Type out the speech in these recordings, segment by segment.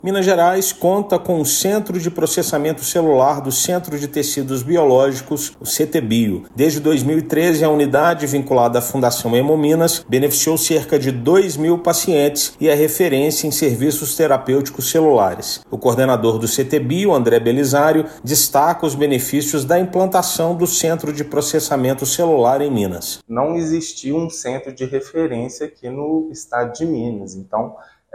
Minas Gerais conta com o Centro de Processamento Celular do Centro de Tecidos Biológicos, o CTBio. Desde 2013, a unidade vinculada à Fundação Hemominas beneficiou cerca de 2.000 pacientes e é referência em serviços terapêuticos celulares. O coordenador do CTBio, André Belisário, destaca os benefícios da implantação do Centro de Processamento Celular em Minas. Não existia um centro de referência aqui no estado de Minas, então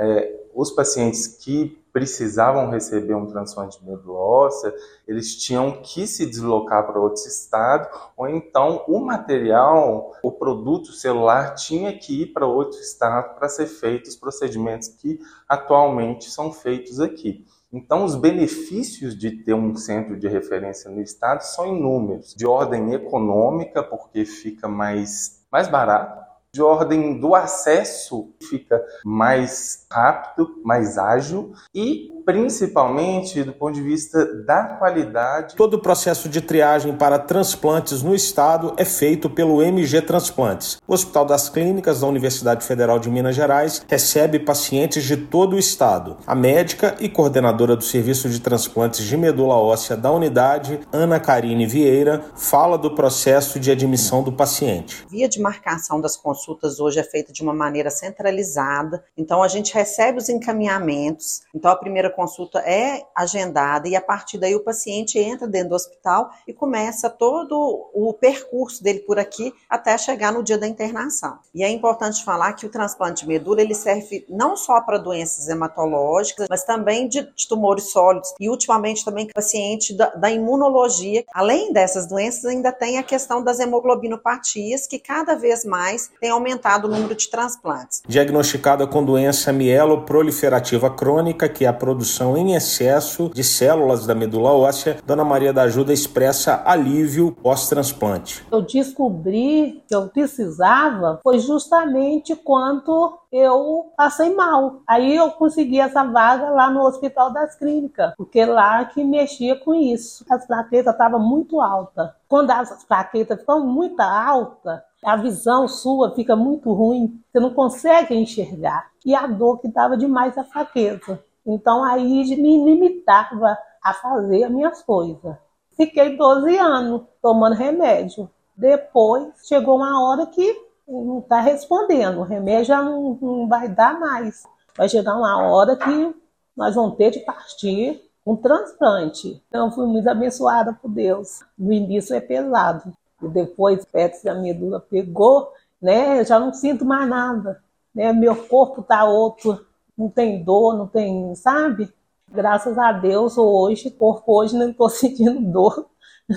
os pacientes que precisavam receber um transplante de medula óssea, eles tinham que se deslocar para outro estado, ou então o material, o produto celular tinha que ir para outro estado para ser feitos os procedimentos que atualmente são feitos aqui. Então, os benefícios de ter um centro de referência no estado são inúmeros, de ordem econômica, porque fica mais barato, de ordem do acesso, fica mais rápido, mais ágil e, principalmente, do ponto de vista da qualidade. Todo o processo de triagem para transplantes no estado é feito pelo MG Transplantes. O Hospital das Clínicas da Universidade Federal de Minas Gerais recebe pacientes de todo o estado. A médica e coordenadora do Serviço de Transplantes de Medula Óssea da unidade, Ana Karine Vieira, fala do processo de admissão do paciente. Via de marcação das consultas hoje é feita de uma maneira centralizada, então a gente recebe os encaminhamentos, então a primeira consulta é agendada e a partir daí o paciente entra dentro do hospital e começa todo o percurso dele por aqui até chegar no dia da internação. E é importante falar que o transplante de medula ele serve não só para doenças hematológicas, mas também de tumores sólidos e ultimamente também paciente da imunologia. Além dessas doenças ainda tem a questão das hemoglobinopatias que cada vez mais tem aumentado o número de transplantes. Diagnosticada com doença mieloproliferativa crônica, que é a produção em excesso de células da medula óssea, Dona Maria da Ajuda expressa alívio pós-transplante. Eu descobri que eu precisava foi justamente quando eu passei mal. Aí eu consegui essa vaga lá no Hospital das Clínicas, porque lá que mexia com isso. As plaquetas estavam muito altas. Quando as plaquetas ficam muito altas, a visão sua fica muito ruim, você não consegue enxergar. E a dor que dava demais a fraqueza. Então aí me limitava a fazer as minhas coisas. Fiquei 12 anos tomando remédio. Depois chegou uma hora que não está respondendo, o remédio já não vai dar mais. Vai chegar uma hora que nós vamos ter de partir um transplante. Então eu fui muito abençoada por Deus. No início é pesado. E depois a medula pegou, né? Eu já não sinto mais nada, né? Meu corpo tá outro, não tem dor, não tem, sabe? Graças a Deus hoje, corpo hoje não estou sentindo dor.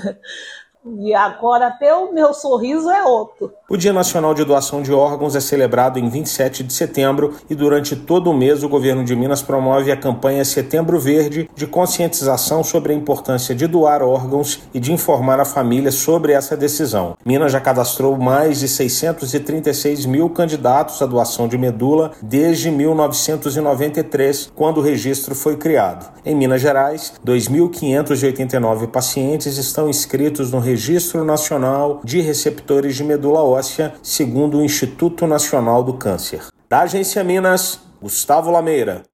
E agora até o meu sorriso é outro. O Dia Nacional de Doação de Órgãos é celebrado em 27 de setembro e durante todo o mês o governo de Minas promove a campanha Setembro Verde de conscientização sobre a importância de doar órgãos e de informar a família sobre essa decisão. Minas já cadastrou mais de 636 mil candidatos à doação de medula desde 1993, quando o registro foi criado. Em Minas Gerais, 2.589 pacientes estão inscritos no Registro Nacional de Receptores de Medula Óssea, segundo o Instituto Nacional do Câncer. Da Agência Minas, Gustavo Lameira.